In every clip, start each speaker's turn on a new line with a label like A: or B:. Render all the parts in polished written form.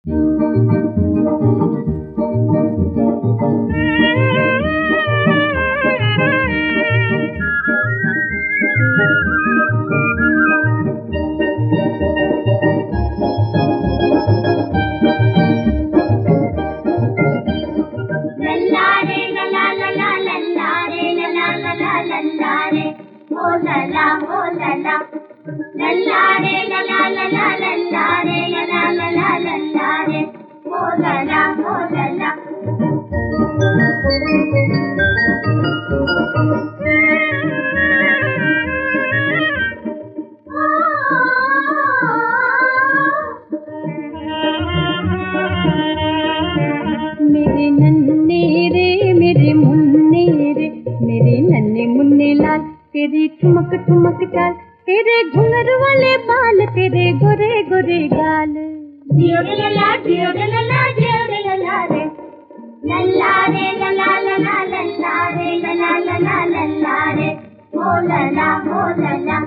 A: मेरे नन्हे रे मेरे मुन्ने रे, मेरे नन्हे मुन्ने लाल, तेरी ठुमक ठुमक चाल, तेरे घुंघर वाले बाल, तेरे गोरे गोरे गाल।
B: जियो रे लला जियो रे लला जियो रे लला रे, लला रे लला लला लला रे लला लला लला रे, ओ लला ओ लला।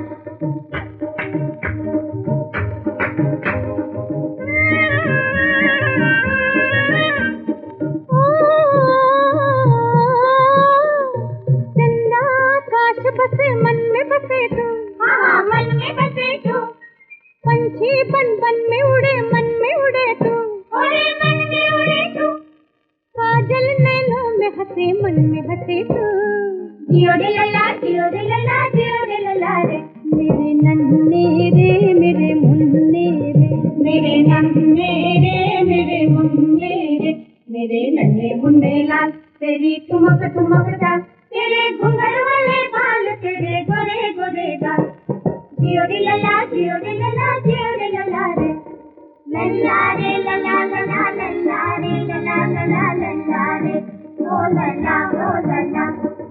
A: बसे मन में बसे तू,
B: हाँ मन में बसे तू,
A: पंछी बन बन में उड़े मन में उड़े तू,
B: उड़े मन में उड़े तू,
A: काजल नैनों में हंसे मन में हंसे तू।
B: जियो रे लला जियो रे लला जियो रे लला रे,
A: मेरे नन्हे रे मेरे मुन्ने रे,
B: मेरे नन्हे रे मेरे मुन्ने रे, मेरे नन्हे मुन्ने लाल, तेरी ठुमक ठुमक चाल, तेरे घुंघर वाले बाल, तेरे गोरे गोरे गाल। जियो रे लला जियो रे लला जियो रे लला रे, लला रे लला लला लला रे लला लला लला रे, ओ लला ओ लला।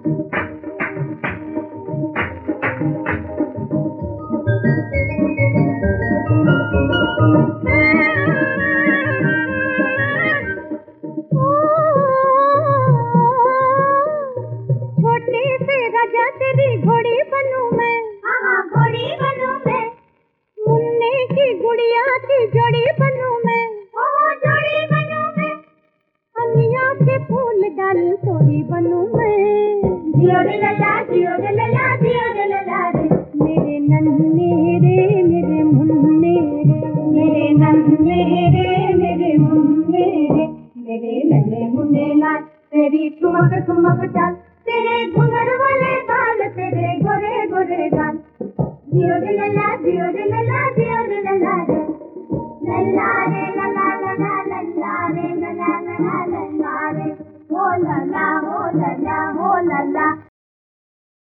A: छोटे से राजा तेरी घोड़ी बनूं मैं,
B: हाँ घोड़ी बनूं मैं,
A: मुन्ने की गुड़िया की जोड़ी बनूं मैं,
B: ओ जोड़ी बनूं मैं,
A: अनिया के फूल डाल तोड़ी बनूं मैं।
B: जियो रे लला जियो रे लला जियो रे लला रे,
A: मेरे नन्हे रे मेरे मुन्ने रे,
B: मेरे नन्हे रे मेरे मुन्ने रे, मेरे नन्हे मुन्ने लाल, तेरी ठुमक ठुमक चाल, तेरे घुंघर वाले बाल, तेरे गोरे गोरे गाल। जियो रे लला जियो रे लला जियो रे लला रे, लला रे लला लला लला रे लला लला लला रे, ओ लला ओ लला ओ लला।